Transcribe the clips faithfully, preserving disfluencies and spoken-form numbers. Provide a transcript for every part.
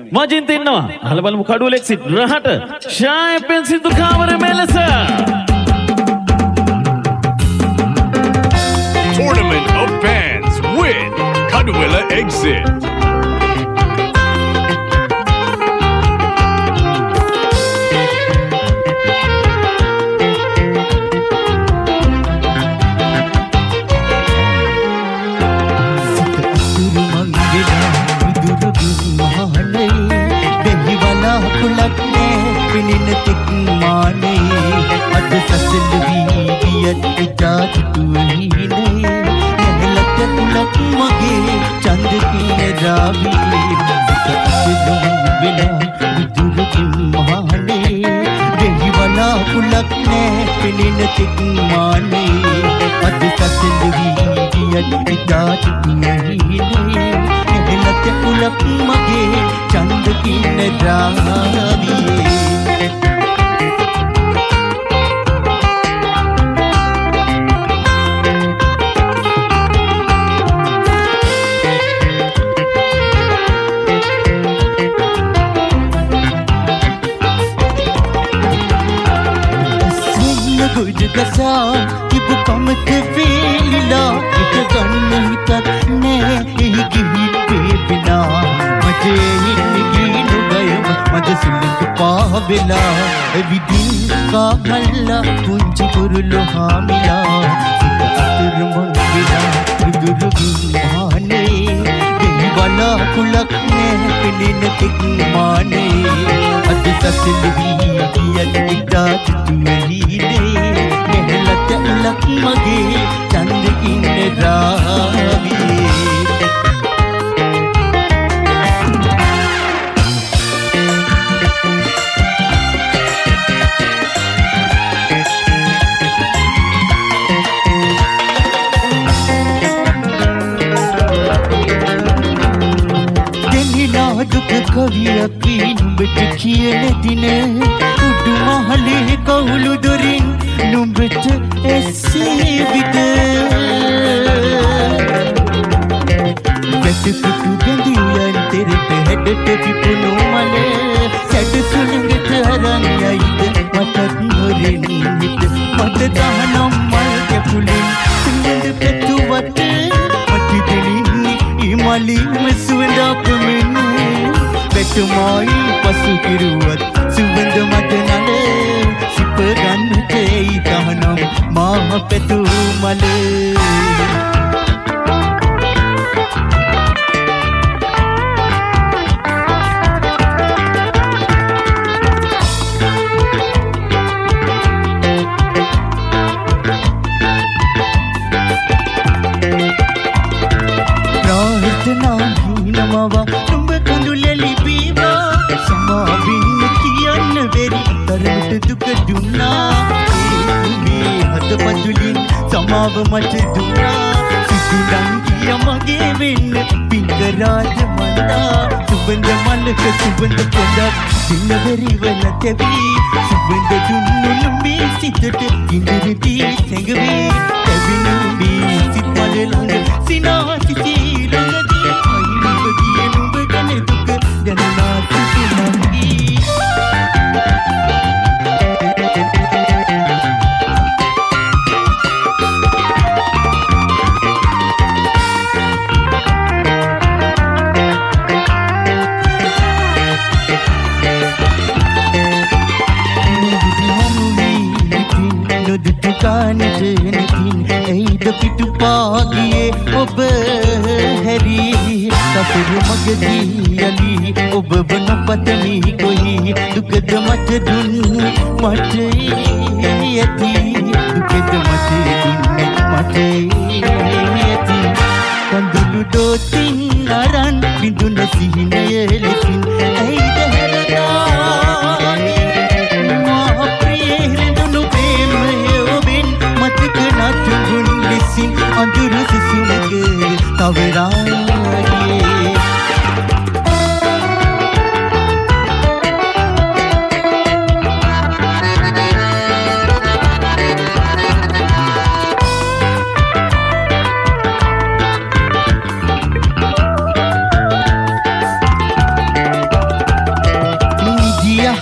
මජින්ත ඉන්නවා. අහලා බලමු කඩුවල එක්සිට් රහට ෂාය පෙන්සිතු කාමර මෙලස. Tournament of Fans with Kaduwela Exit.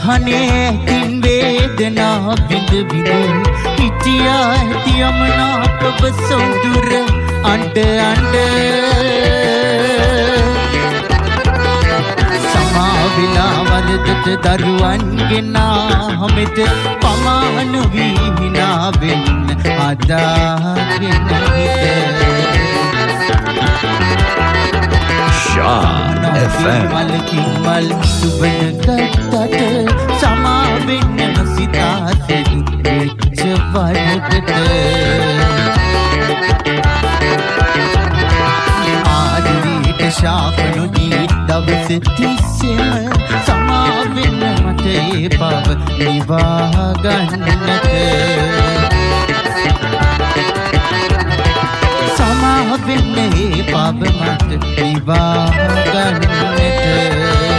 සහනේ තින් වේදනා විඳ විඳ හිටියා ඇති යමනාප ඔබ සොඳුර අඬ අඬ සමාවිලා වරදට දරුවන්ගෙන හැමෙත පමාන වී හිනා වෙන්න අදාගෙන හිට Shah F M. මලකින් මල් සුබන ගත්තට සමාවෙන්න නොසිතා සෙදු වෙච්ච වරදට ආදරීට ශාප නොදී දවස තිස්සෙම සමාවෙන්න මට ඒ බව නිවා ගන්නට සමාවෙන්න ඒ බව මට නිවා ගන්නට